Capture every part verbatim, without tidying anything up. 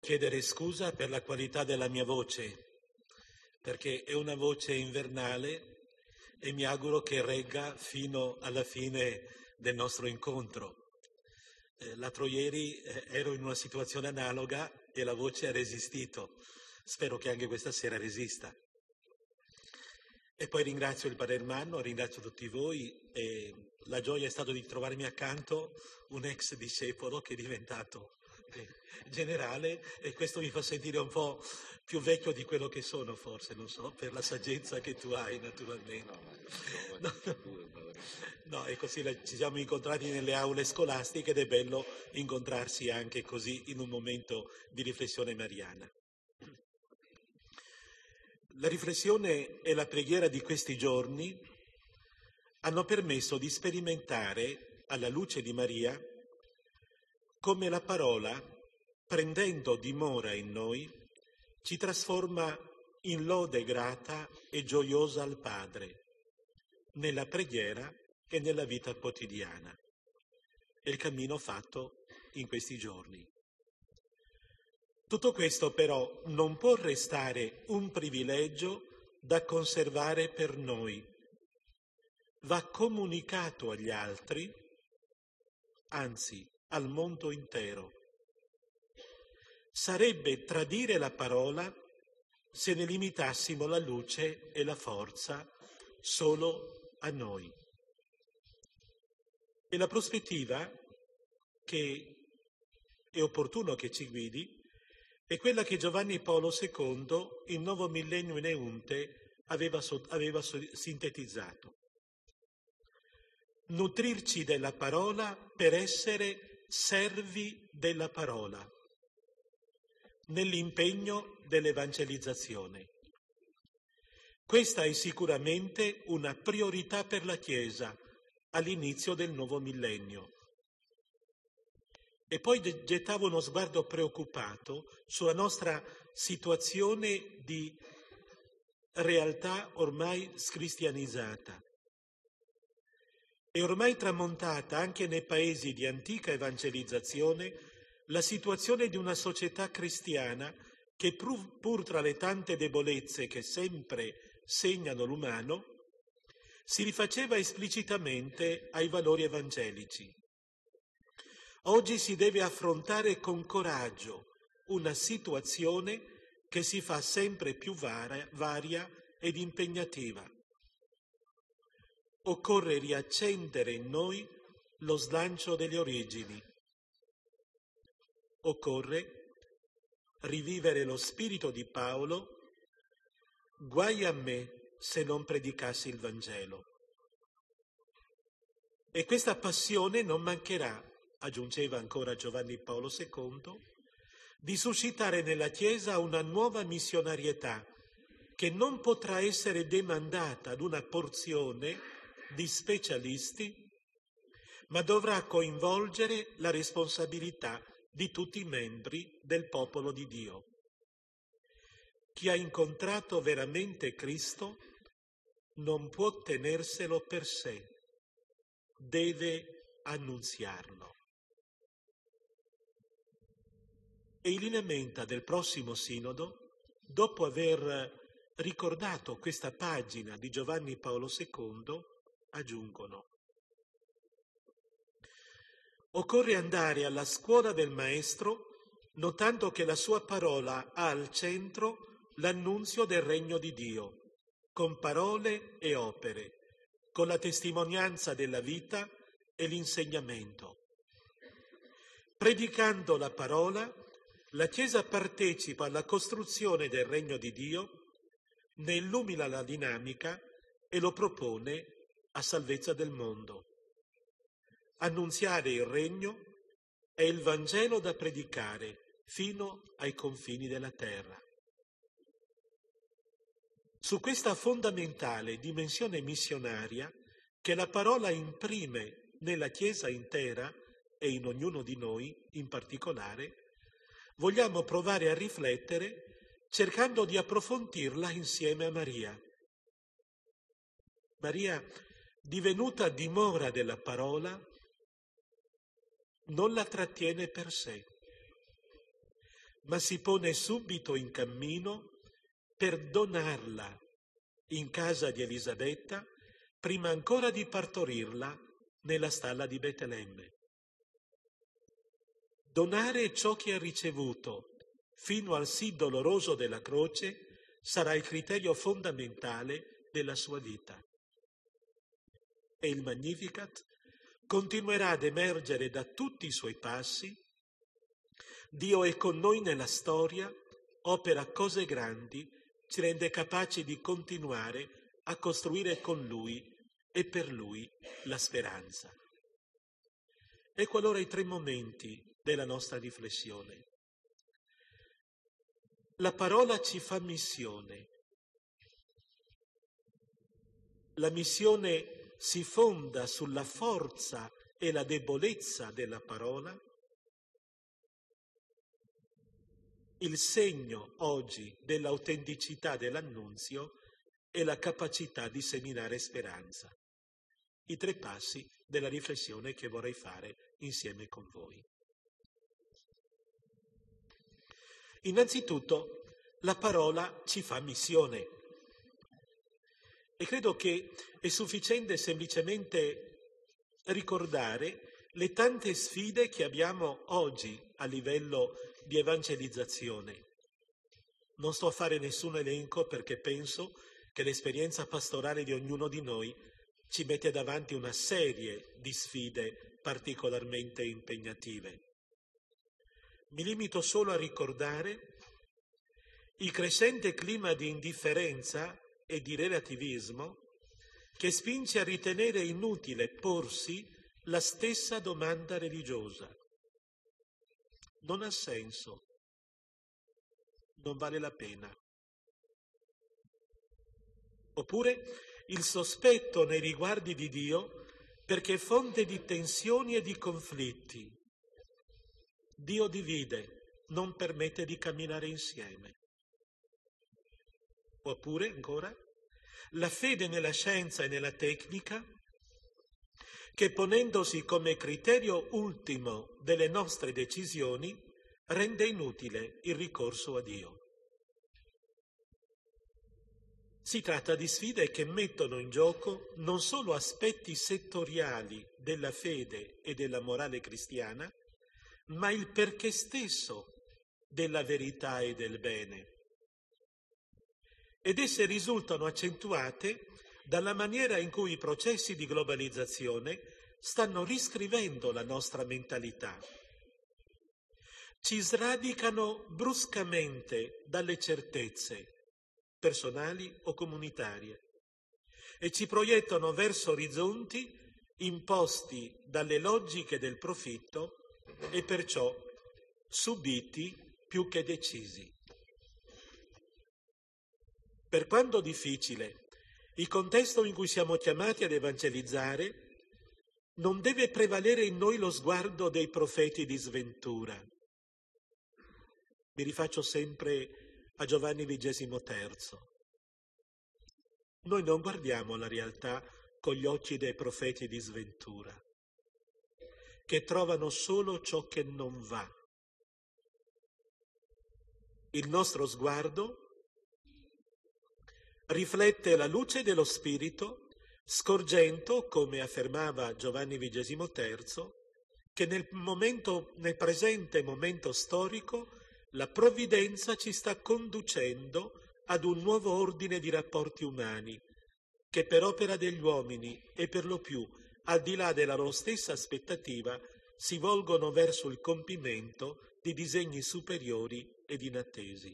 Chiedere scusa per la qualità della mia voce, perché è una voce invernale e mi auguro che regga fino alla fine del nostro incontro. Eh, l'altro ieri eh, ero in una situazione analoga e la voce ha resistito. Spero che anche questa sera resista. E poi ringrazio il Padre Ermanno, ringrazio tutti voi e la gioia è stata di trovarmi accanto un ex discepolo che è diventato generale, e questo mi fa sentire un po' più vecchio di quello che sono, forse, non so, per la saggezza che tu hai, naturalmente. No, no, no, e così ci siamo incontrati nelle aule scolastiche ed è bello incontrarsi anche così in un momento di riflessione mariana. La riflessione e la preghiera di questi giorni hanno permesso di sperimentare, alla luce di Maria, come la parola, prendendo dimora in noi, ci trasforma in lode grata e gioiosa al Padre, nella preghiera e nella vita quotidiana. È il cammino fatto in questi giorni. Tutto questo però non può restare un privilegio da conservare per noi. Va comunicato agli altri, anzi al mondo intero. Sarebbe tradire la parola se ne limitassimo la luce e la forza solo a noi. E la prospettiva che è opportuno che ci guidi è quella che Giovanni Paolo secondo, in Novo Millennio in Eunte, aveva, aveva sintetizzato. Nutrirci della parola per essere servi della parola, nell'impegno dell'evangelizzazione. Questa è sicuramente una priorità per la Chiesa all'inizio del nuovo millennio. E poi gettavo uno sguardo preoccupato sulla nostra situazione di realtà ormai scristianizzata. È ormai tramontata anche nei paesi di antica evangelizzazione la situazione di una società cristiana che pur, pur tra le tante debolezze che sempre segnano l'umano, si rifaceva esplicitamente ai valori evangelici. Oggi si deve affrontare con coraggio una situazione che si fa sempre più varia, varia ed impegnativa. Occorre riaccendere in noi lo slancio delle origini. Occorre rivivere lo spirito di Paolo: guai a me se non predicassi il Vangelo. E questa passione non mancherà, aggiungeva ancora Giovanni Paolo secondo, di suscitare nella Chiesa una nuova missionarietà che non potrà essere demandata ad una porzione di specialisti, ma dovrà coinvolgere la responsabilità di tutti i membri del popolo di Dio. Chi ha incontrato veramente Cristo non può tenerselo per sé, deve annunziarlo. E i lineamenti del prossimo sinodo, dopo aver ricordato questa pagina di Giovanni Paolo secondo, aggiungono: occorre andare alla scuola del Maestro, notando che la sua parola ha al centro l'annunzio del regno di Dio, con parole e opere, con la testimonianza della vita e l'insegnamento. Predicando la parola, la Chiesa partecipa alla costruzione del regno di Dio, ne illumina la dinamica e lo propone a salvezza del mondo. Annunziare il regno è il Vangelo da predicare fino ai confini della terra. Su questa fondamentale dimensione missionaria che la parola imprime nella Chiesa intera e in ognuno di noi in particolare, vogliamo provare a riflettere cercando di approfondirla insieme a Maria. Maria, divenuta dimora della parola, non la trattiene per sé, ma si pone subito in cammino per donarla in casa di Elisabetta prima ancora di partorirla nella stalla di Betlemme. Donare ciò che ha ricevuto fino al sì doloroso della croce sarà il criterio fondamentale della sua vita. E il Magnificat continuerà ad emergere da tutti i suoi passi. Dio è con noi nella storia, opera cose grandi, ci rende capaci di continuare a costruire con Lui e per Lui la speranza. Ecco allora i tre momenti della nostra riflessione. La parola ci fa missione. La missione si fonda sulla forza e la debolezza della parola. Il segno oggi dell'autenticità dell'annunzio è la capacità di seminare speranza. I tre passi della riflessione che vorrei fare insieme con voi. Innanzitutto, la parola ci fa missione. E credo che è sufficiente semplicemente ricordare le tante sfide che abbiamo oggi a livello di evangelizzazione. Non sto a fare nessun elenco perché penso che l'esperienza pastorale di ognuno di noi ci mette davanti una serie di sfide particolarmente impegnative. Mi limito solo a ricordare il crescente clima di indifferenza e di relativismo che spinge a ritenere inutile porsi la stessa domanda religiosa. Non ha senso, non vale la pena. Oppure il sospetto nei riguardi di Dio perché è fonte di tensioni e di conflitti. Dio divide, non permette di camminare insieme. Oppure, ancora, la fede nella scienza e nella tecnica che, ponendosi come criterio ultimo delle nostre decisioni, rende inutile il ricorso a Dio. Si tratta di sfide che mettono in gioco non solo aspetti settoriali della fede e della morale cristiana, ma il perché stesso della verità e del bene. Ed esse risultano accentuate dalla maniera in cui i processi di globalizzazione stanno riscrivendo la nostra mentalità. Ci sradicano bruscamente dalle certezze personali o comunitarie e ci proiettano verso orizzonti imposti dalle logiche del profitto e perciò subiti più che decisi. Per quanto difficile, il contesto in cui siamo chiamati ad evangelizzare non deve prevalere in noi lo sguardo dei profeti di sventura. Mi rifaccio sempre a Giovanni vigesimo terzo. Noi non guardiamo la realtà con gli occhi dei profeti di sventura, che trovano solo ciò che non va. Il nostro sguardo riflette la luce dello Spirito, scorgendo, come affermava Giovanni vigesimo terzo, che nel momento, nel presente momento storico la provvidenza ci sta conducendo ad un nuovo ordine di rapporti umani, che per opera degli uomini e per lo più al di là della loro stessa aspettativa si volgono verso il compimento di disegni superiori ed inattesi.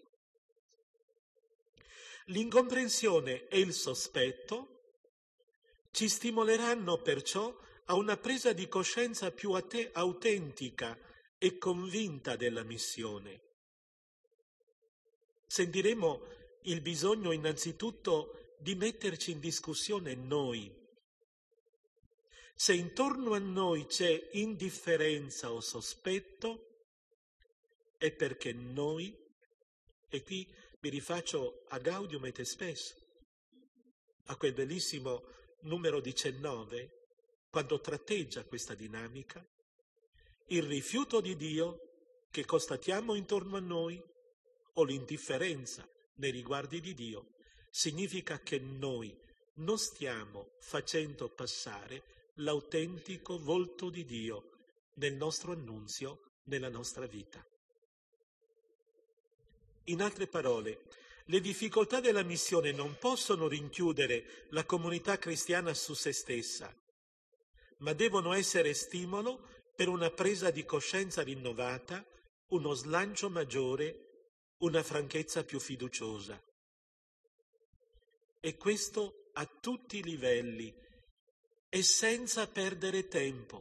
L'incomprensione e il sospetto ci stimoleranno perciò a una presa di coscienza più ate- autentica e convinta della missione. Sentiremo il bisogno innanzitutto di metterci in discussione noi. Se intorno a noi c'è indifferenza o sospetto, è perché noi, e qui mi rifaccio a Gaudium et Spes, a quel bellissimo numero diciannove, quando tratteggia questa dinamica, il rifiuto di Dio che constatiamo intorno a noi o l'indifferenza nei riguardi di Dio, significa che noi non stiamo facendo passare l'autentico volto di Dio nel nostro annunzio, nella nostra vita. In altre parole, le difficoltà della missione non possono rinchiudere la comunità cristiana su se stessa, ma devono essere stimolo per una presa di coscienza rinnovata, uno slancio maggiore, una franchezza più fiduciosa. E questo a tutti i livelli e senza perdere tempo.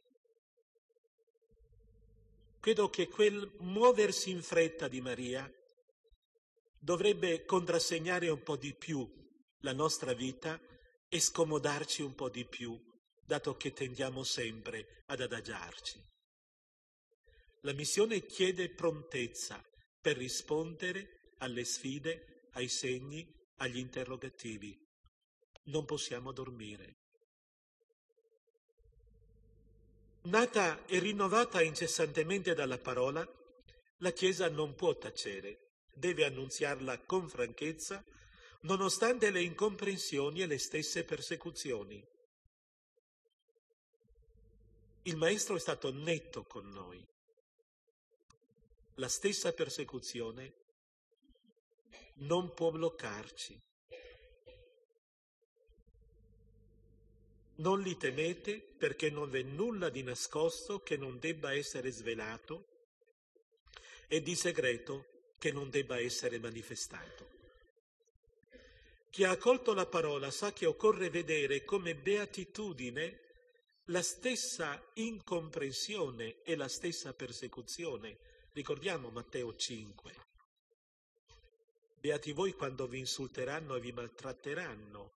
Credo che quel muoversi in fretta di Maria dovrebbe contrassegnare un po' di più la nostra vita e scomodarci un po' di più, dato che tendiamo sempre ad adagiarci. La missione chiede prontezza per rispondere alle sfide, ai segni, agli interrogativi. Non possiamo dormire. Nata e rinnovata incessantemente dalla parola, la Chiesa non può tacere, deve annunziarla con franchezza, nonostante le incomprensioni e le stesse persecuzioni. Il Maestro è stato netto con noi. La stessa persecuzione non può bloccarci. Non li temete, perché non v'è nulla di nascosto che non debba essere svelato e di segreto che non debba essere manifestato. Chi ha accolto la parola sa che occorre vedere come beatitudine la stessa incomprensione e la stessa persecuzione. Ricordiamo Matteo cinque. Beati voi quando vi insulteranno e vi maltratteranno.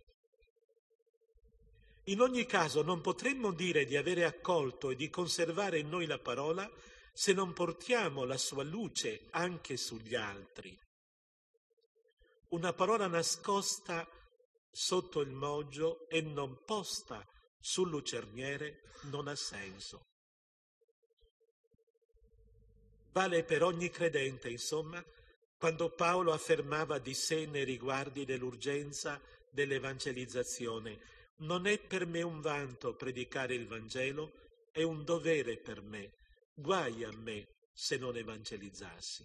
In ogni caso non potremmo dire di avere accolto e di conservare in noi la parola se non portiamo la sua luce anche sugli altri. Una parola nascosta sotto il moggio e non posta sul lucerniere non ha senso. Vale per ogni credente, insomma, quando Paolo affermava di sé nei riguardi dell'urgenza dell'evangelizzazione: non è per me un vanto predicare il Vangelo, è un dovere per me, guai a me se non evangelizzassi.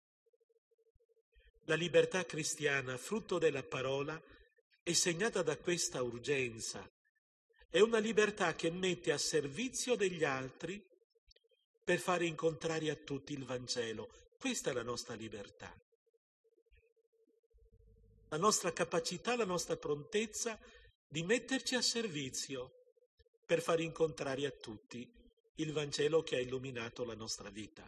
La libertà cristiana, frutto della parola, è segnata da questa urgenza. È una libertà che mette a servizio degli altri per fare incontrare a tutti il Vangelo. Questa è la nostra libertà. La nostra capacità, la nostra prontezza di metterci a servizio per far incontrare a tutti il Vangelo che ha illuminato la nostra vita.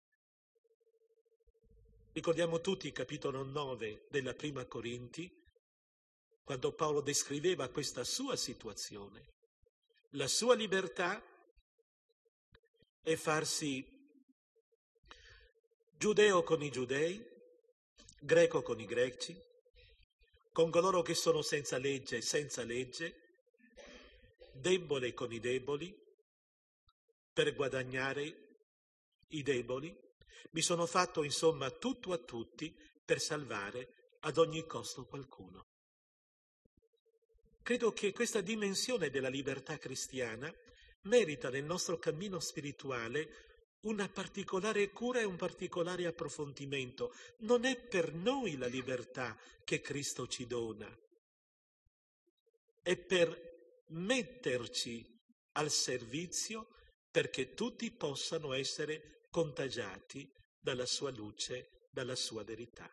Ricordiamo tutti il capitolo nove della Prima Corinti, quando Paolo descriveva questa sua situazione. La sua libertà è farsi giudeo con i giudei, greco con i greci, con coloro che sono senza legge e senza legge, debole con i deboli, per guadagnare i deboli. Mi sono fatto insomma tutto a tutti per salvare ad ogni costo qualcuno. Credo che questa dimensione della libertà cristiana merita nel nostro cammino spirituale una particolare cura e un particolare approfondimento. Non è per noi la libertà che Cristo ci dona, è per metterci al servizio perché tutti possano essere contagiati dalla sua luce, dalla sua verità.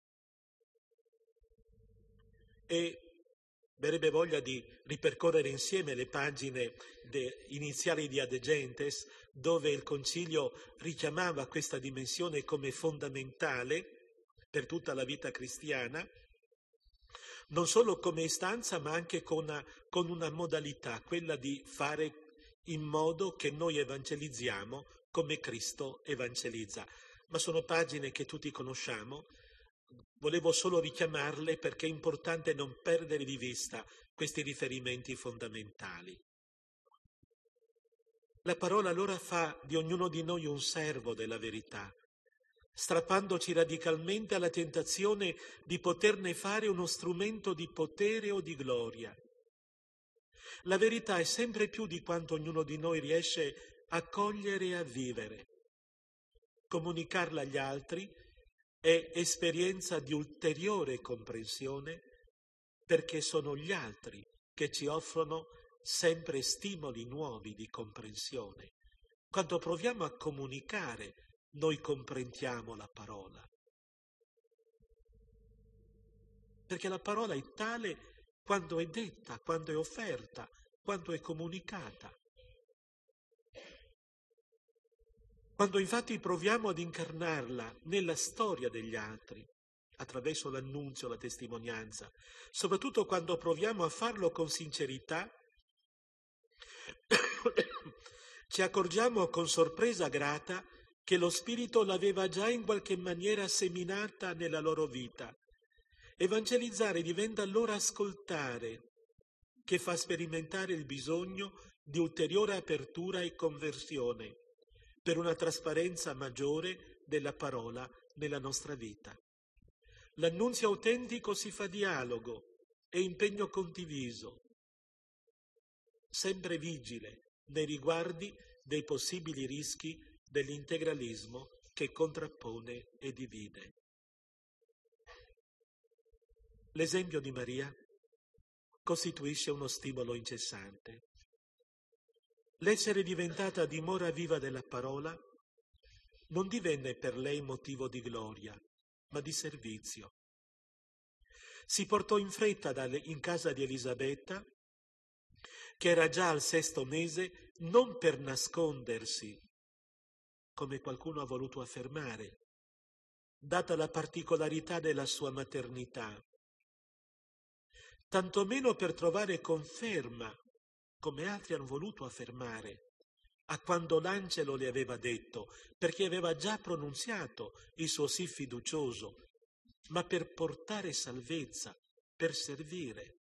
E verrebbe voglia di ripercorrere insieme le pagine de, iniziali di Ad Gentes, dove il Concilio richiamava questa dimensione come fondamentale per tutta la vita cristiana, non solo come istanza ma anche con una, con una modalità, quella di fare in modo che noi evangelizziamo come Cristo evangelizza. Ma sono pagine che tutti conosciamo. Volevo solo richiamarle perché è importante non perdere di vista questi riferimenti fondamentali. La parola allora fa di ognuno di noi un servo della verità, strappandoci radicalmente alla tentazione di poterne fare uno strumento di potere o di gloria. La verità è sempre più di quanto ognuno di noi riesce a cogliere e a vivere. Comunicarla agli altri è esperienza di ulteriore comprensione, perché sono gli altri che ci offrono sempre stimoli nuovi di comprensione. Quando proviamo a comunicare, noi comprendiamo la parola. Perché la parola è tale quando è detta, quando è offerta, quando è comunicata. Quando infatti proviamo ad incarnarla nella storia degli altri, attraverso l'annunzio, la testimonianza, soprattutto quando proviamo a farlo con sincerità, ci accorgiamo con sorpresa grata che lo Spirito l'aveva già in qualche maniera seminata nella loro vita. Evangelizzare diventa allora ascoltare, che fa sperimentare il bisogno di ulteriore apertura e conversione, per una trasparenza maggiore della parola nella nostra vita. L'annunzio autentico si fa dialogo e impegno condiviso, sempre vigile nei riguardi dei possibili rischi dell'integralismo che contrappone e divide. L'esempio di Maria costituisce uno stimolo incessante. L'essere diventata dimora viva della parola non divenne per lei motivo di gloria, ma di servizio. Si portò in fretta dalle, in casa di Elisabetta, che era già al sesto mese, non per nascondersi, come qualcuno ha voluto affermare, data la particolarità della sua maternità, tantomeno per trovare conferma, come altri hanno voluto affermare, a quando l'angelo le aveva detto, perché aveva già pronunziato il suo sì fiducioso, ma per portare salvezza, per servire.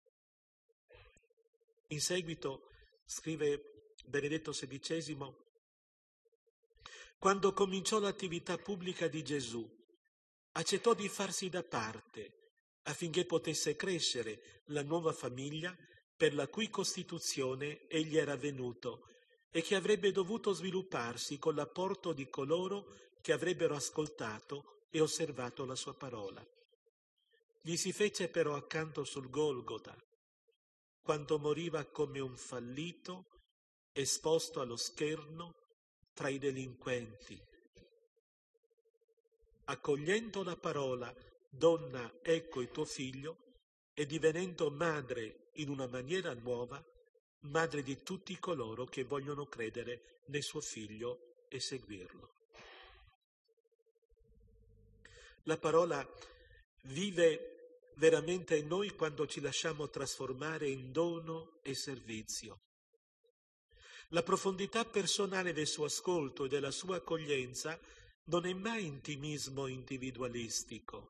In seguito, scrive Benedetto sedicesimo, quando cominciò l'attività pubblica di Gesù, accettò di farsi da parte affinché potesse crescere la nuova famiglia per la cui costituzione egli era venuto e che avrebbe dovuto svilupparsi con l'apporto di coloro che avrebbero ascoltato e osservato la sua parola. Gli si fece però accanto sul Golgota, quando moriva come un fallito, esposto allo scherno tra i delinquenti. Accogliendo la parola, donna, ecco il tuo figlio, e divenendo madre in una maniera nuova, madre di tutti coloro che vogliono credere nel suo figlio e seguirlo. La parola vive veramente in noi quando ci lasciamo trasformare in dono e servizio. La profondità personale del suo ascolto e della sua accoglienza non è mai intimismo individualistico.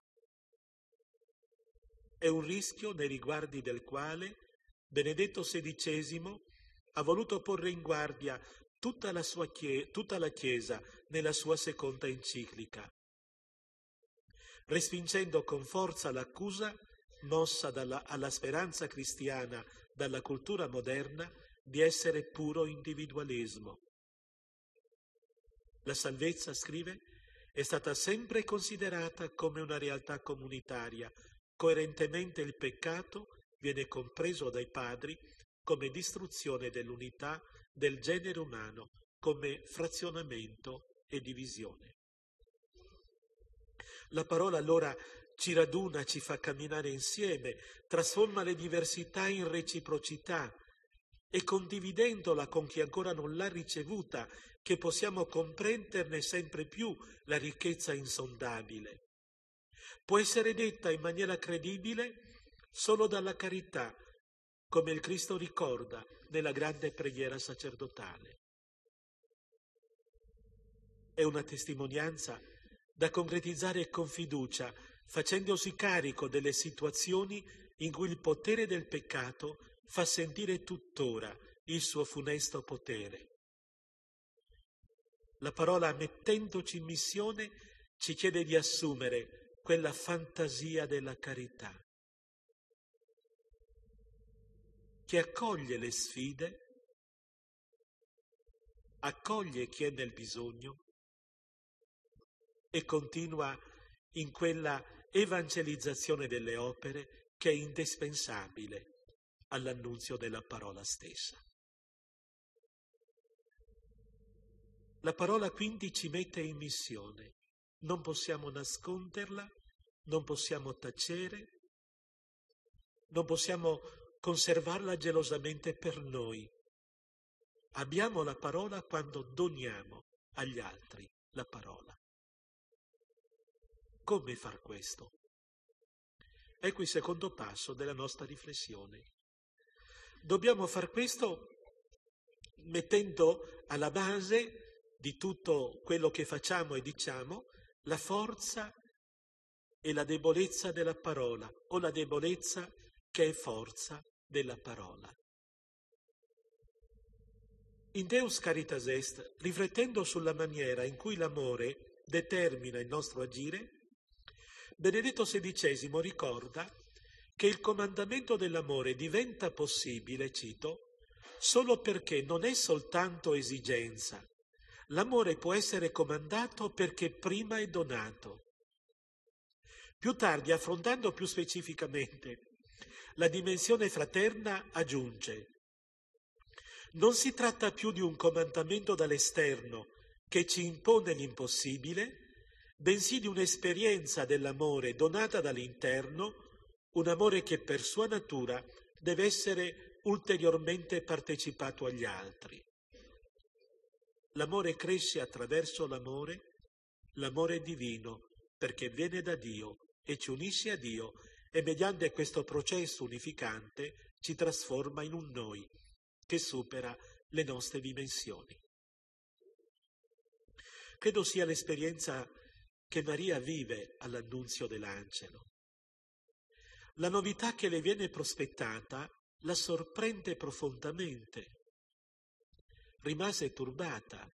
È un rischio nei riguardi del quale Benedetto sedicesimo ha voluto porre in guardia tutta la, sua chie- tutta la Chiesa nella sua seconda enciclica, respingendo con forza l'accusa mossa dalla, alla speranza cristiana dalla cultura moderna di essere puro individualismo. La salvezza, scrive, è stata sempre considerata come una realtà comunitaria. Coerentemente il peccato viene compreso dai padri come distruzione dell'unità del genere umano, come frazionamento e divisione. La parola allora ci raduna, ci fa camminare insieme, trasforma le diversità in reciprocità e condividendola con chi ancora non l'ha ricevuta, che possiamo comprenderne sempre più la ricchezza insondabile. Può essere detta in maniera credibile solo dalla carità, come il Cristo ricorda nella grande preghiera sacerdotale. È una testimonianza da concretizzare con fiducia, facendosi carico delle situazioni in cui il potere del peccato fa sentire tuttora il suo funesto potere. La parola, mettendoci in missione, ci chiede di assumere quella fantasia della carità, che accoglie le sfide, accoglie chi è nel bisogno e continua in quella evangelizzazione delle opere che è indispensabile all'annunzio della parola stessa. La parola quindi ci mette in missione, non possiamo nasconderla, non possiamo tacere, non possiamo conservarla gelosamente per noi. Abbiamo la parola quando doniamo agli altri la parola. Come far questo? Ecco il secondo passo della nostra riflessione. Dobbiamo far questo mettendo alla base di tutto quello che facciamo e diciamo la forza e la debolezza della parola, o la debolezza che è forza della parola. In Deus Caritas Est, riflettendo sulla maniera in cui l'amore determina il nostro agire, Benedetto sedicesimo ricorda che il comandamento dell'amore diventa possibile, cito, solo perché non è soltanto esigenza. L'amore può essere comandato perché prima è donato. Più tardi, affrontando più specificamente la dimensione fraterna, aggiunge: non si tratta più di un comandamento dall'esterno che ci impone l'impossibile, bensì di un'esperienza dell'amore donata dall'interno, un amore che per sua natura deve essere ulteriormente partecipato agli altri. L'amore cresce attraverso l'amore, l'amore è divino perché viene da Dio e ci unisce a Dio e mediante questo processo unificante ci trasforma in un noi che supera le nostre dimensioni. Credo sia l'esperienza che Maria vive all'annunzio dell'angelo. La novità che le viene prospettata la sorprende profondamente. Rimase turbata.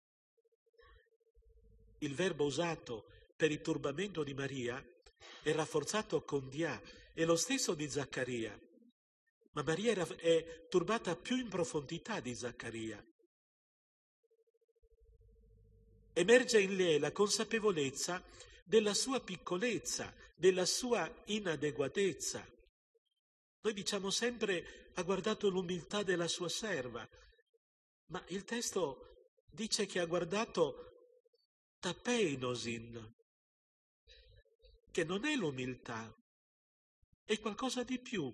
Il verbo usato per il turbamento di Maria è rafforzato con dia, è lo stesso di Zaccaria, ma Maria era, è turbata più in profondità di Zaccaria. Emerge in lei la consapevolezza della sua piccolezza, della sua inadeguatezza. Noi diciamo sempre: ha guardato l'umiltà della sua serva, ma il testo dice che ha guardato tapeinosin, che non è l'umiltà, è qualcosa di più.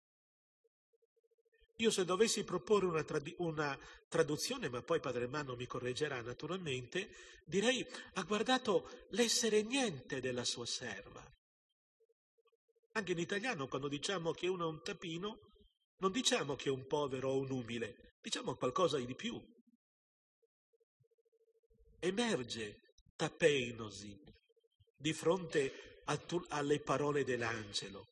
Io se dovessi proporre una, trad- una traduzione, ma poi Padre Ermanno mi correggerà naturalmente, direi: ha guardato l'essere niente della sua serva. Anche in italiano, quando diciamo che uno è un tapino, non diciamo che è un povero o un umile, diciamo qualcosa di più. Emerge tapeinosi di fronte a tu- alle parole dell'angelo.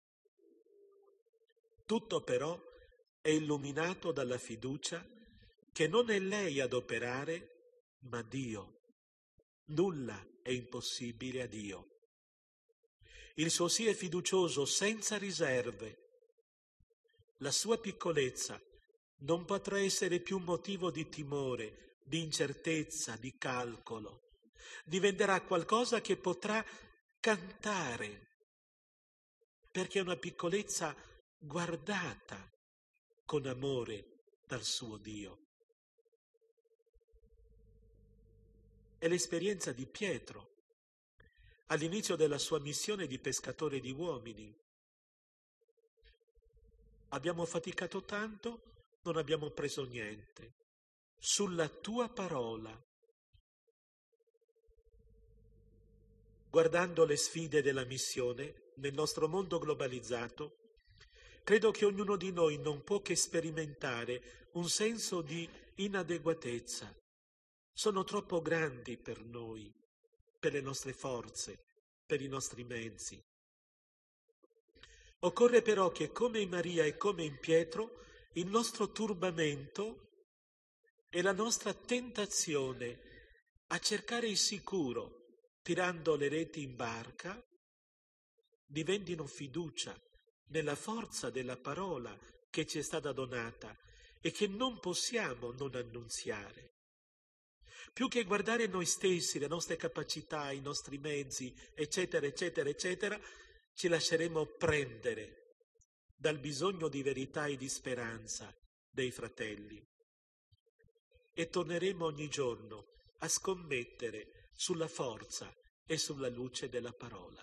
Tutto però è illuminato dalla fiducia che non è lei ad operare, ma Dio. Nulla è impossibile a Dio. Il suo sì è fiducioso senza riserve. La sua piccolezza non potrà essere più motivo di timore, di incertezza, di calcolo. Diventerà qualcosa che potrà cantare, perché è una piccolezza guardata con amore dal suo Dio. È l'esperienza di Pietro all'inizio della sua missione di pescatore di uomini. Abbiamo faticato tanto, non abbiamo preso niente. Sulla tua parola, guardando le sfide della missione nel nostro mondo globalizzato, credo che ognuno di noi non può che sperimentare un senso di inadeguatezza. Sono troppo grandi per noi, per le nostre forze, per i nostri mezzi. Occorre però che, come in Maria e come in Pietro, il nostro turbamento e la nostra tentazione a cercare il sicuro, tirando le reti in barca, diventino fiducia nella forza della parola che ci è stata donata e che non possiamo non annunziare. Più che guardare noi stessi, le nostre capacità, i nostri mezzi, eccetera, eccetera, eccetera, ci lasceremo prendere dal bisogno di verità e di speranza dei fratelli e torneremo ogni giorno a scommettere sulla forza e sulla luce della parola.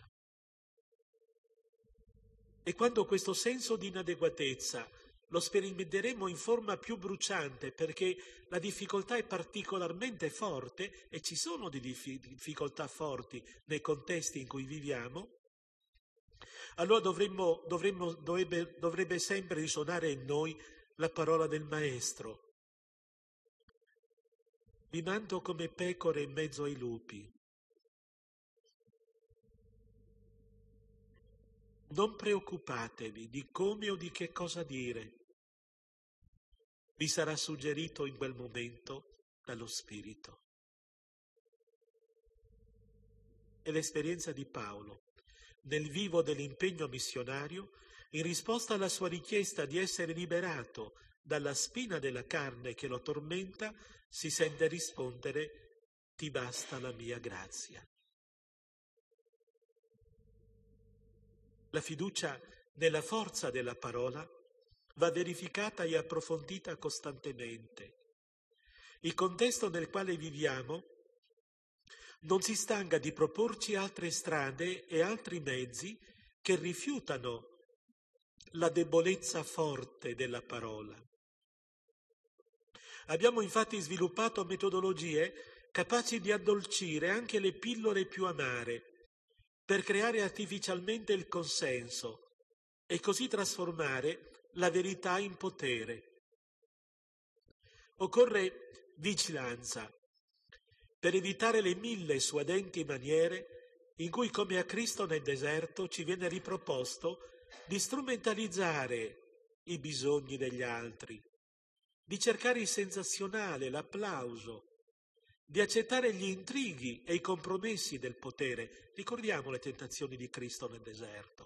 E quando questo senso di inadeguatezza lo sperimenteremo in forma più bruciante, perché la difficoltà è particolarmente forte e ci sono di difficoltà forti nei contesti in cui viviamo, allora dovremmo, dovremmo, dovrebbe, dovrebbe sempre risuonare in noi la parola del Maestro. Vi mando come pecore in mezzo ai lupi. Non preoccupatevi di come o di che cosa dire. Vi sarà suggerito in quel momento dallo Spirito. È l'esperienza di Paolo, nel vivo dell'impegno missionario, in risposta alla sua richiesta di essere liberato dalla spina della carne che lo tormenta, si sente rispondere: ti basta la mia grazia. La fiducia nella forza della parola va verificata e approfondita costantemente. Il contesto nel quale viviamo non si stanca di proporci altre strade e altri mezzi che rifiutano la debolezza forte della parola. Abbiamo infatti sviluppato metodologie capaci di addolcire anche le pillole più amare per creare artificialmente il consenso e così trasformare la verità in potere. Occorre vigilanza per evitare le mille suadenti maniere in cui, come a Cristo nel deserto, ci viene riproposto di strumentalizzare i bisogni degli altri, di cercare il sensazionale, l'applauso, di accettare gli intrighi e i compromessi del potere. Ricordiamo le tentazioni di Cristo nel deserto.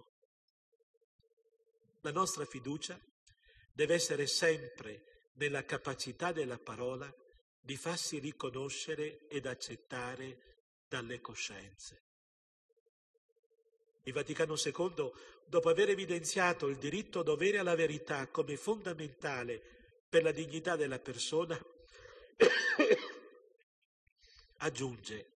La nostra fiducia deve essere sempre nella capacità della parola di farsi riconoscere ed accettare dalle coscienze. Il Vaticano secondo, dopo aver evidenziato il diritto-dovere alla verità come fondamentale per la dignità della persona, aggiunge: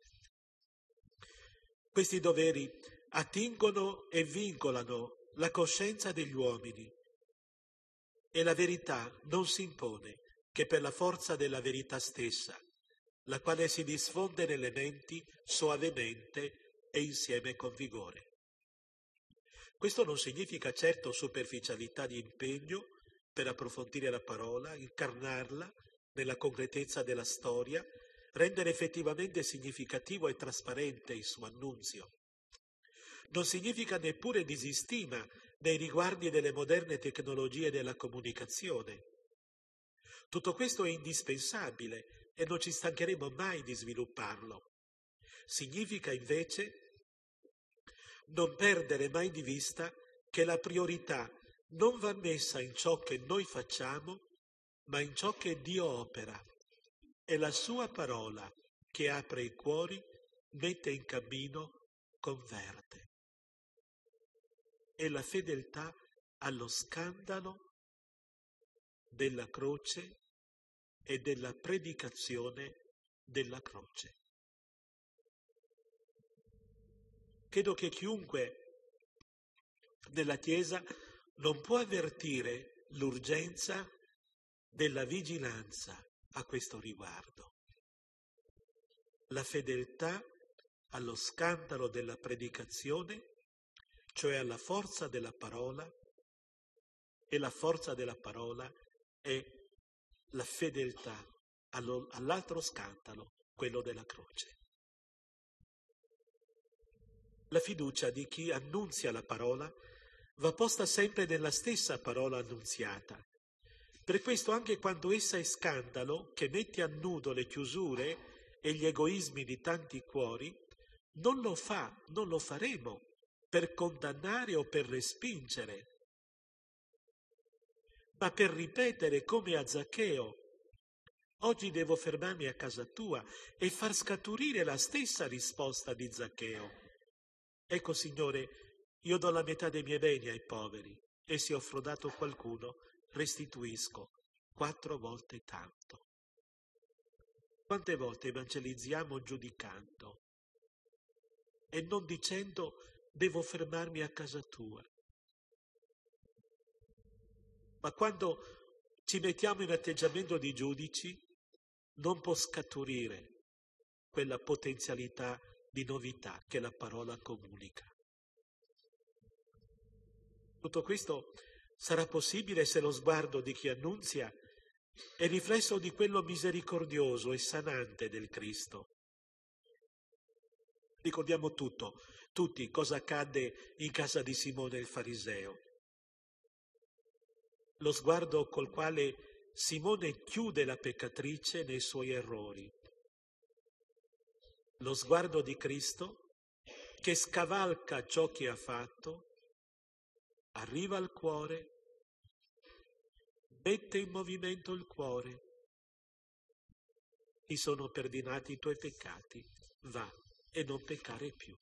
questi doveri attingono e vincolano la coscienza degli uomini e la verità non si impone che per la forza della verità stessa, la quale si diffonde nelle menti soavemente e insieme con vigore. Questo non significa certo superficialità di impegno per approfondire la parola, incarnarla nella concretezza della storia, rendere effettivamente significativo e trasparente il suo annunzio. Non significa neppure disistima nei riguardi delle moderne tecnologie della comunicazione. Tutto questo è indispensabile e non ci stancheremo mai di svilupparlo. Significa invece non perdere mai di vista che la priorità non va messa in ciò che noi facciamo, ma in ciò che Dio opera. È la sua parola che apre i cuori, mette in cammino, converte. È la fedeltà allo scandalo della croce e della predicazione della croce. Credo che chiunque nella Chiesa non può avvertire l'urgenza della vigilanza a questo riguardo. La fedeltà allo scandalo della predicazione, cioè alla forza della parola, e la forza della parola è la fedeltà allo, all'altro scandalo, quello della croce. La fiducia di chi annunzia la parola va posta sempre nella stessa parola annunziata. Per questo anche quando essa è scandalo, che mette a nudo le chiusure e gli egoismi di tanti cuori, non lo fa, non lo faremo per condannare o per respingere, ma per ripetere come a Zaccheo: oggi devo fermarmi a casa tua, e far scaturire la stessa risposta di Zaccheo. Ecco, Signore, io do la metà dei miei beni ai poveri, e se ho frodato qualcuno, restituisco quattro volte tanto. Quante volte evangelizziamo giudicando e non dicendo: devo fermarmi a casa tua? Ma quando ci mettiamo in atteggiamento di giudici, non può scaturire quella potenzialità di novità che la parola comunica. Tutto questo sarà possibile se lo sguardo di chi annunzia è riflesso di quello misericordioso e sanante del Cristo. Ricordiamo tutto, tutti cosa accadde in casa di Simone il fariseo. Lo sguardo col quale Simone chiude la peccatrice nei suoi errori. Lo sguardo di Cristo che scavalca ciò che ha fatto, arriva al cuore, mette in movimento il cuore. Ti sono perdonati i tuoi peccati, va e non peccare più.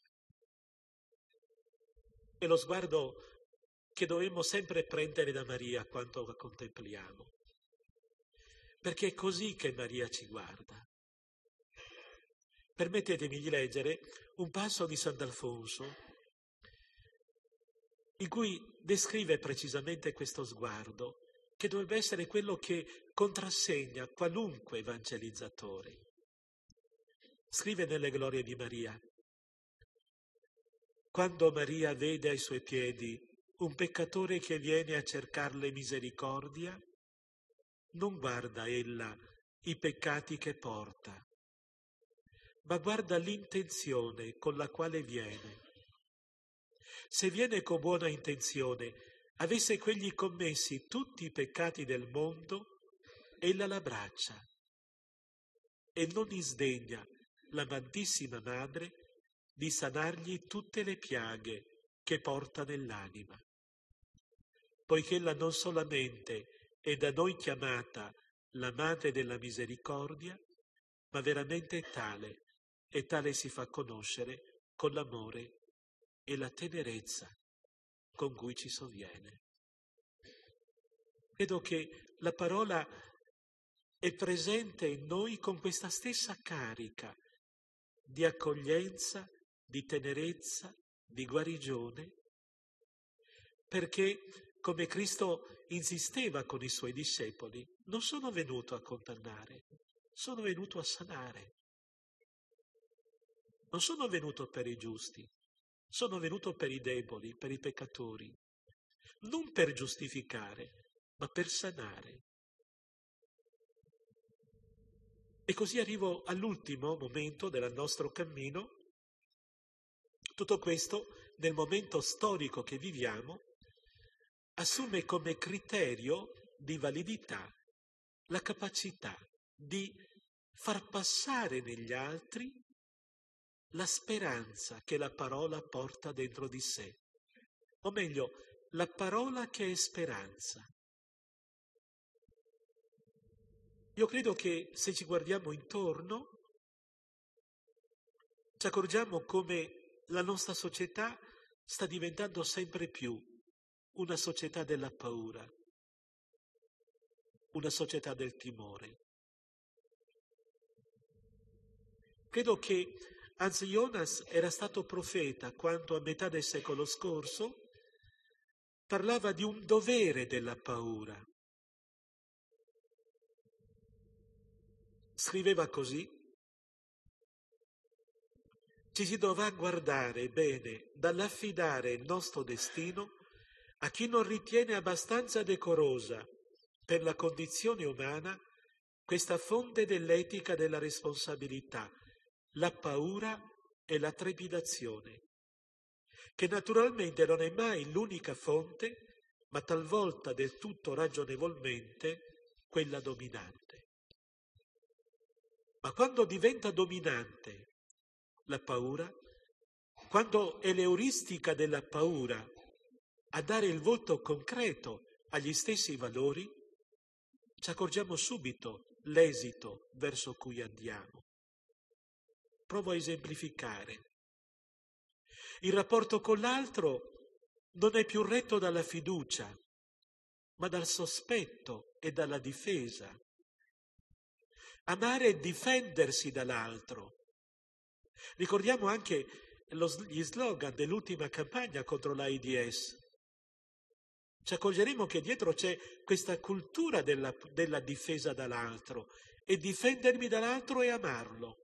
È lo sguardo che dovremmo sempre prendere da Maria quando la contempliamo, perché è così che Maria ci guarda. Permettetemi di leggere un passo di Sant'Alfonso in cui descrive precisamente questo sguardo, che dovrebbe essere quello che contrassegna qualunque evangelizzatore. Scrive nelle Glorie di Maria: quando Maria vede ai suoi piedi un peccatore che viene a cercarle misericordia, non guarda ella i peccati che porta, ma guarda l'intenzione con la quale viene. Se viene con buona intenzione, avesse quegli commessi tutti i peccati del mondo, ella l'abbraccia e non disdegna l'amantissima madre di sanargli tutte le piaghe che porta nell'anima, poiché ella non solamente è da noi chiamata la madre della misericordia, ma veramente è tale, e tale si fa conoscere con l'amore e la tenerezza con cui ci sovviene. Credo che la parola è presente in noi con questa stessa carica di accoglienza, di tenerezza, di guarigione, perché, come Cristo insisteva con i suoi discepoli, non sono venuto a condannare, sono venuto a sanare. Non sono venuto per i giusti, sono venuto per i deboli, per i peccatori, non per giustificare, ma per sanare. E così arrivo all'ultimo momento del nostro cammino. Tutto questo, nel momento storico che viviamo, assume come criterio di validità la capacità di far passare negli altri la speranza che la parola porta dentro di sé, o meglio, la parola che è speranza. Io credo che se ci guardiamo intorno ci accorgiamo come la nostra società sta diventando sempre più una società della paura, una società del timore. Credo che Hans Jonas era stato profeta quando a metà del secolo scorso parlava di un dovere della paura. Scriveva così: ci si dovrà guardare bene dall'affidare il nostro destino a chi non ritiene abbastanza decorosa per la condizione umana questa fonte dell'etica della responsabilità, la paura e la trepidazione, che naturalmente non è mai l'unica fonte, ma talvolta del tutto ragionevolmente quella dominante. Ma quando diventa dominante la paura, quando è l'euristica della paura a dare il volto concreto agli stessi valori, ci accorgiamo subito l'esito verso cui andiamo. Provo a esemplificare. Il rapporto con l'altro non è più retto dalla fiducia, ma dal sospetto e dalla difesa. Amare e difendersi dall'altro. Ricordiamo anche lo, gli slogan dell'ultima campagna contro l'AIDS. Ci accorgeremo che dietro c'è questa cultura della, della difesa dall'altro, e difendermi dall'altro e amarlo.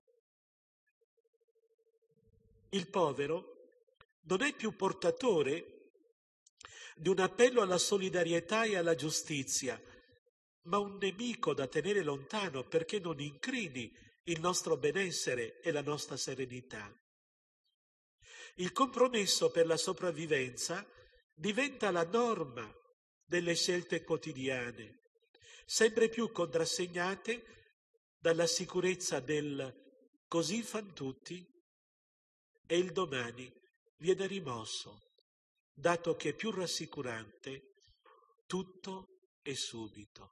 Il povero non è più portatore di un appello alla solidarietà e alla giustizia, ma un nemico da tenere lontano perché non incrini il nostro benessere e la nostra serenità. Il compromesso per la sopravvivenza diventa la norma delle scelte quotidiane, sempre più contrassegnate dalla sicurezza del così fan tutti, e il domani viene rimosso, dato che è più rassicurante tutto e subito.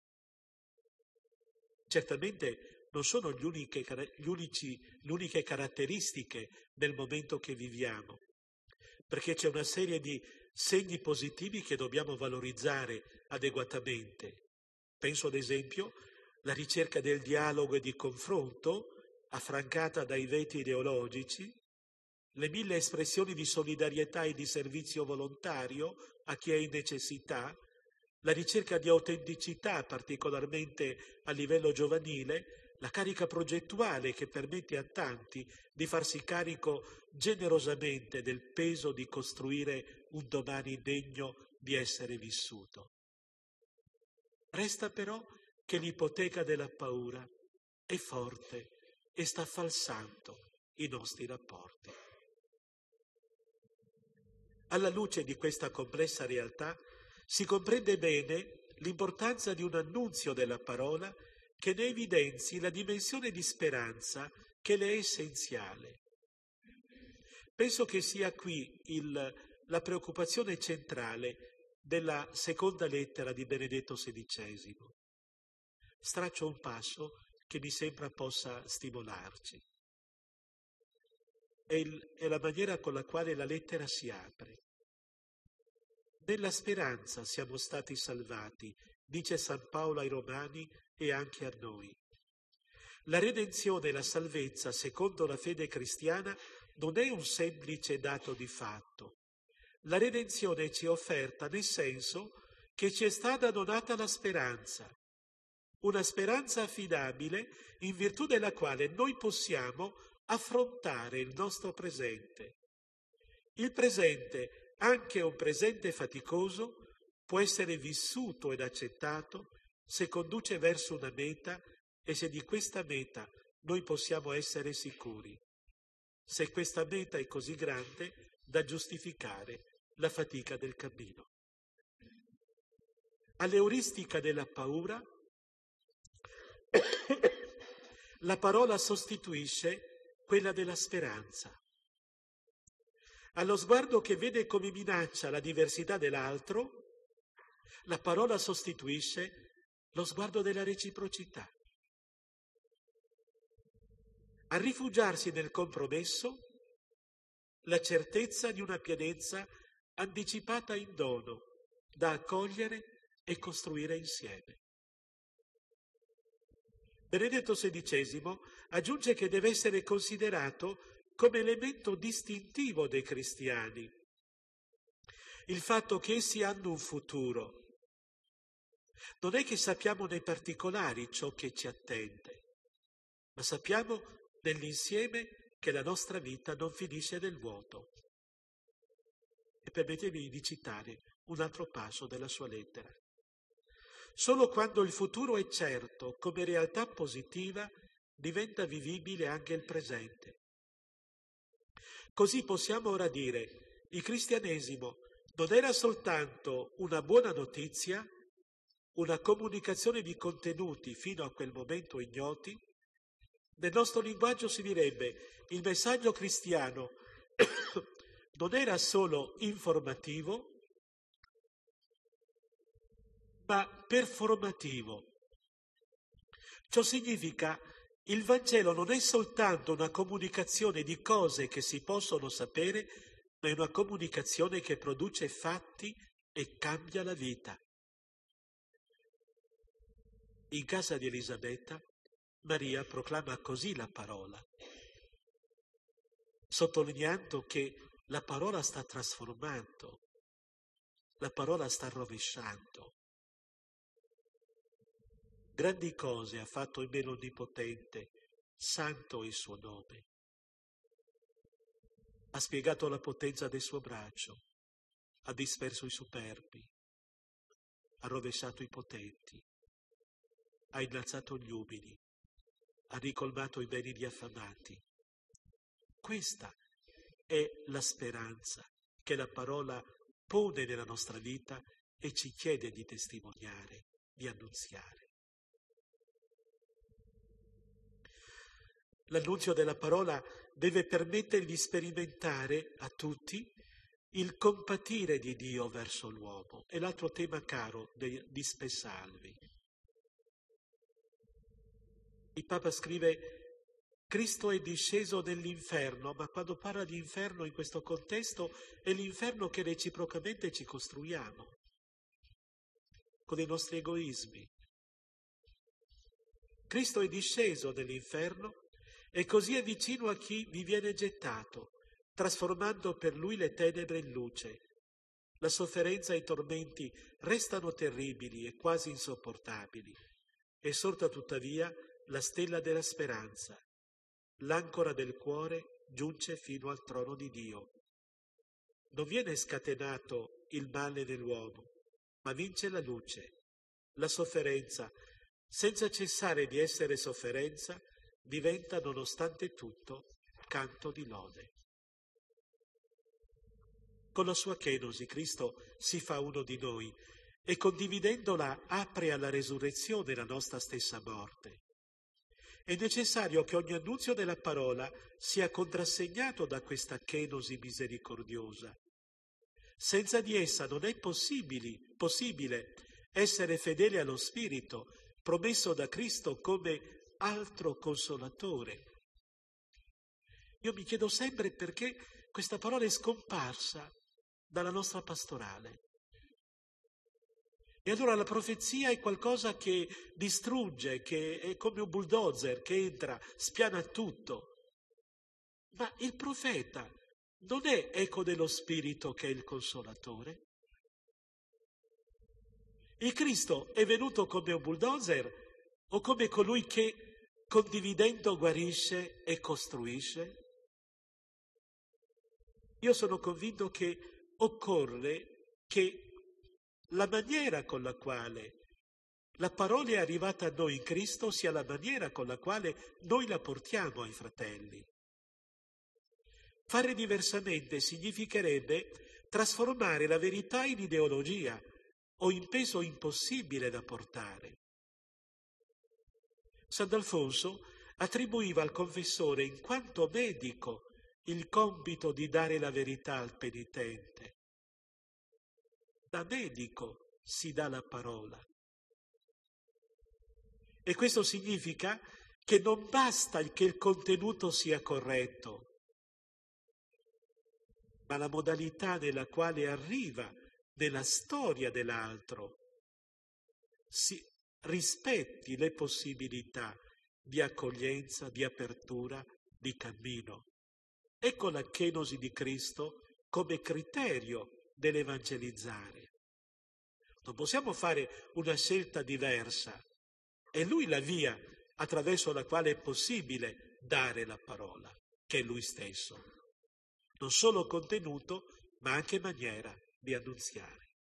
Certamente non sono gli uniche, gli unici, le uniche caratteristiche del momento che viviamo, perché c'è una serie di segni positivi che dobbiamo valorizzare adeguatamente. Penso ad esempio alla ricerca del dialogo e di confronto, affrancata dai veti ideologici, le mille espressioni di solidarietà e di servizio volontario a chi è in necessità, la ricerca di autenticità, particolarmente a livello giovanile, la carica progettuale che permette a tanti di farsi carico generosamente del peso di costruire un domani degno di essere vissuto. Resta però che l'ipoteca della paura è forte e sta falsando i nostri rapporti. Alla luce di questa complessa realtà si comprende bene l'importanza di un annunzio della parola che ne evidenzi la dimensione di speranza che le è essenziale. Penso che sia qui il, la preoccupazione centrale della seconda lettera di Benedetto sedicesimo. Straccio un passo che mi sembra possa stimolarci. È, il, è la maniera con la quale la lettera si apre. Nella speranza siamo stati salvati, dice San Paolo ai Romani e anche a noi. La redenzione e la salvezza, secondo la fede cristiana, non è un semplice dato di fatto. La redenzione ci è offerta nel senso che ci è stata donata la speranza, una speranza affidabile in virtù della quale noi possiamo affrontare il nostro presente. Il presente, anche un presente faticoso, può essere vissuto ed accettato se conduce verso una meta e se di questa meta noi possiamo essere sicuri, se questa meta è così grande da giustificare la fatica del cammino. All'euristica della paura, la parola sostituisce quella della speranza. Allo sguardo che vede come minaccia la diversità dell'altro, la parola sostituisce lo sguardo della reciprocità. A rifugiarsi nel compromesso, la certezza di una pienezza anticipata in dono, da accogliere e costruire insieme. Benedetto sedicesimo aggiunge che deve essere considerato come elemento distintivo dei cristiani il fatto che essi hanno un futuro. Non è che sappiamo nei particolari ciò che ci attende, ma sappiamo nell'insieme che la nostra vita non finisce nel vuoto. E permettetemi di citare un altro passo della sua lettera. Solo quando il futuro è certo come realtà positiva diventa vivibile anche il presente. Così possiamo ora dire, il cristianesimo non era soltanto una buona notizia, una comunicazione di contenuti fino a quel momento ignoti, Nel nostro linguaggio si direbbe: il messaggio cristiano non era solo informativo, ma performativo. Ciò significa il Vangelo non è soltanto una comunicazione di cose che si possono sapere, ma è una comunicazione che produce fatti e cambia la vita. In casa di Elisabetta, Maria proclama così la parola, sottolineando che la parola sta trasformando, la parola sta rovesciando. Grandi cose ha fatto il me l'Onnipotente, santo è il suo nome. Ha spiegato la potenza del suo braccio, ha disperso i superbi, ha rovesciato i potenti, ha innalzato gli umili, ha ricolmato i beni degli affamati. Questa è la speranza che la parola pone nella nostra vita e ci chiede di testimoniare, di annunziare. L'annunzio della parola deve permettere di sperimentare a tutti il compatire di Dio verso l'uomo. È l'altro tema caro di Spessalvi. Il Papa scrive: Cristo è disceso nell'inferno, ma quando parla di inferno in questo contesto è l'inferno che reciprocamente ci costruiamo con i nostri egoismi. Cristo è disceso nell'inferno e così è vicino a chi vi viene gettato, trasformando per lui le tenebre in luce. La sofferenza e i tormenti restano terribili e quasi insopportabili. È sorta tuttavia la stella della speranza. L'ancora del cuore giunge fino al trono di Dio. Non viene scatenato il male nell'uomo, ma vince la luce. La sofferenza, senza cessare di essere sofferenza, diventa nonostante tutto canto di lode. Con la sua kenosi Cristo si fa uno di noi e condividendola apre alla resurrezione la nostra stessa morte. È necessario che ogni annunzio della parola sia contrassegnato da questa kenosi misericordiosa. Senza di essa non è possibile, possibile essere fedeli allo Spirito promesso da Cristo come altro consolatore. Io mi chiedo sempre perché questa parola è scomparsa dalla nostra pastorale. E allora la profezia è qualcosa che distrugge, che è come un bulldozer che entra, spiana tutto. Ma il profeta non è eco dello Spirito che è il consolatore? Il Cristo è venuto come un bulldozer o come colui che condividendo guarisce e costruisce? Io sono convinto che occorre che la maniera con la quale la parola è arrivata a noi in Cristo sia la maniera con la quale noi la portiamo ai fratelli. Fare diversamente significherebbe trasformare la verità in ideologia o in peso impossibile da portare. Sant'Alfonso attribuiva al confessore, in quanto medico, il compito di dare la verità al penitente. Da medico si dà la parola. E questo significa che non basta che il contenuto sia corretto, ma la modalità nella quale arriva nella storia dell'altro si rispetti le possibilità di accoglienza, di apertura, di cammino. Ecco la kenosi di Cristo come criterio dell'evangelizzare. Non possiamo fare una scelta diversa. È Lui la via attraverso la quale è possibile dare la parola, che è Lui stesso. Non solo contenuto, ma anche maniera di annunziare.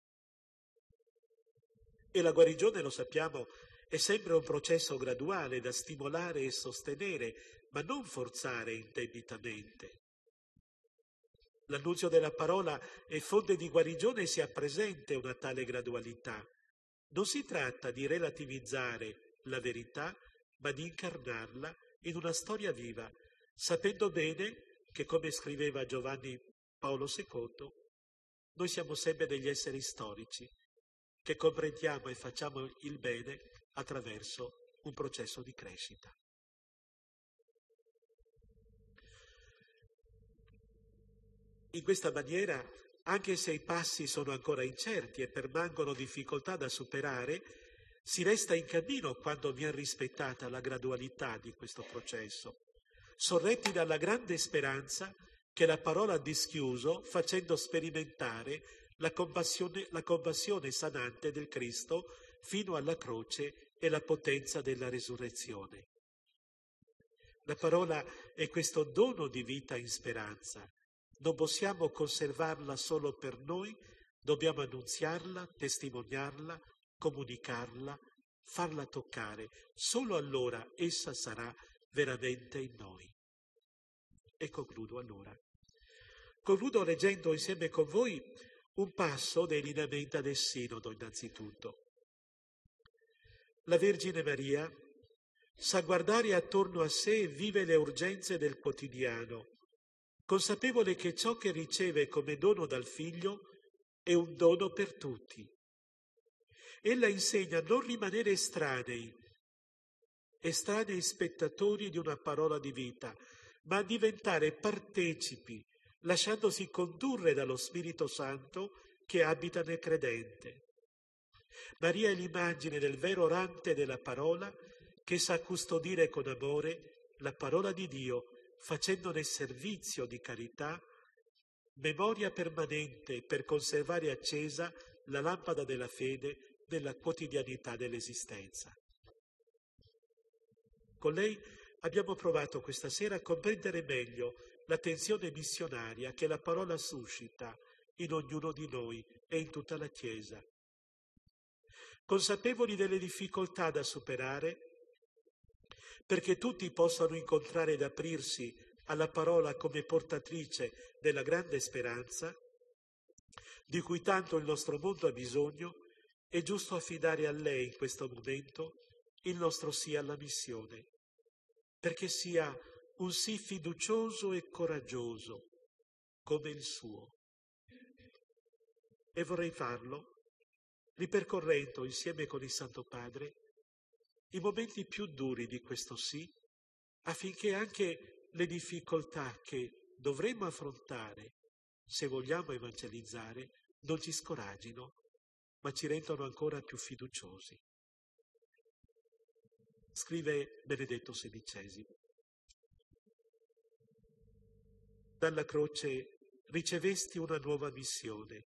E la guarigione, lo sappiamo, è sempre un processo graduale da stimolare e sostenere, ma non forzare indebitamente. L'annunzio della parola è fonte di guarigione se ha presente una tale gradualità. Non si tratta di relativizzare la verità, ma di incarnarla in una storia viva, sapendo bene che, come scriveva Giovanni Paolo secondo, noi siamo sempre degli esseri storici che comprendiamo e facciamo il bene attraverso un processo di crescita. In questa maniera, anche se i passi sono ancora incerti e permangono difficoltà da superare, si resta in cammino quando viene rispettata la gradualità di questo processo, sorretti dalla grande speranza che la parola ha dischiuso, facendo sperimentare la compassione, la compassione sanante del Cristo fino alla croce e la potenza della resurrezione. La parola è questo dono di vita in speranza. Non possiamo conservarla solo per noi, dobbiamo annunziarla, testimoniarla, comunicarla, farla toccare. Solo allora essa sarà veramente in noi. E concludo allora. Concludo leggendo insieme con voi un passo dei lineamenti del Sinodo innanzitutto. La Vergine Maria sa guardare attorno a sé e vive le urgenze del quotidiano, consapevole che ciò che riceve come dono dal Figlio è un dono per tutti. Ella insegna a non rimanere estranei, estranei spettatori di una parola di vita, ma a diventare partecipi, lasciandosi condurre dallo Spirito Santo che abita nel credente. Maria è l'immagine del vero orante della parola che sa custodire con amore la parola di Dio, facendone servizio di carità, memoria permanente per conservare accesa la lampada della fede nella quotidianità dell'esistenza. Con lei abbiamo provato questa sera a comprendere meglio la tensione missionaria che la parola suscita in ognuno di noi e in tutta la Chiesa. Consapevoli delle difficoltà da superare, perché tutti possano incontrare ed aprirsi alla parola come portatrice della grande speranza, di cui tanto il nostro mondo ha bisogno, è giusto affidare a lei in questo momento il nostro sì alla missione, perché sia un sì fiducioso e coraggioso come il suo. E vorrei farlo ripercorrendo insieme con il Santo Padre i momenti più duri di questo sì, affinché anche le difficoltà che dovremmo affrontare se vogliamo evangelizzare non ci scoraggino, ma ci rendono ancora più fiduciosi. Scrive Benedetto sedicesimo. Dalla croce ricevesti una nuova missione.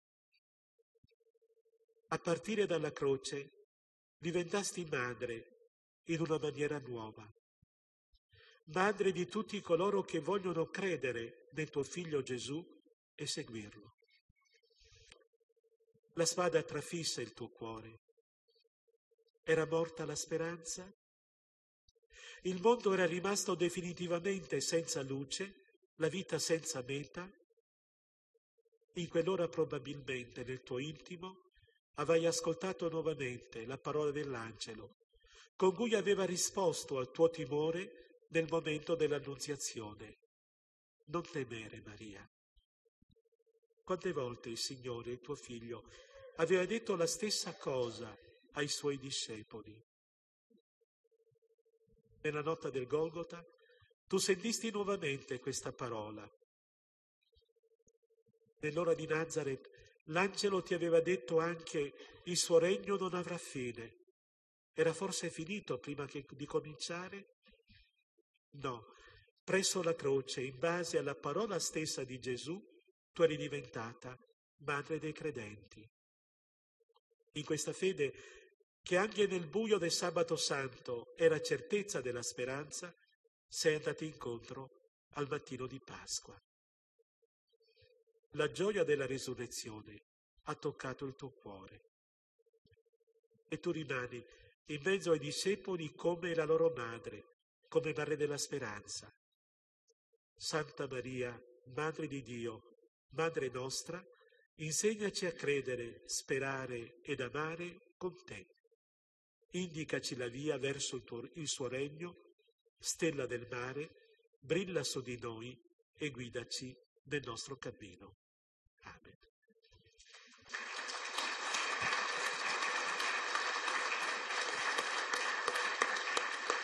A partire dalla croce diventasti madre in una maniera nuova. Madre di tutti coloro che vogliono credere nel tuo Figlio Gesù e seguirlo. La spada trafisse il tuo cuore. Era morta la speranza? Il mondo era rimasto definitivamente senza luce, la vita senza meta? In quell'ora probabilmente nel tuo intimo avrai ascoltato nuovamente la parola dell'angelo, con cui aveva risposto al tuo timore nel momento dell'annunziazione. Non temere, Maria. Quante volte il Signore, il tuo Figlio, aveva detto la stessa cosa ai suoi discepoli? Nella notte del Golgota tu sentisti nuovamente questa parola. Nell'ora di Nazaret l'angelo ti aveva detto anche il suo regno non avrà fine. Era forse finito prima che di cominciare? No, presso la croce, in base alla parola stessa di Gesù, tu eri diventata madre dei credenti. In questa fede, che anche nel buio del sabato santo era certezza della speranza, sei andata incontro al mattino di Pasqua. La gioia della risurrezione ha toccato il tuo cuore e tu rimani in mezzo ai discepoli come la loro madre, come madre della speranza. Santa Maria, Madre di Dio, Madre nostra, insegnaci a credere, sperare ed amare con te. Indicaci la via verso il, tuo, il suo regno stella del mare, brilla su di noi e guidaci nel nostro cammino. Amen.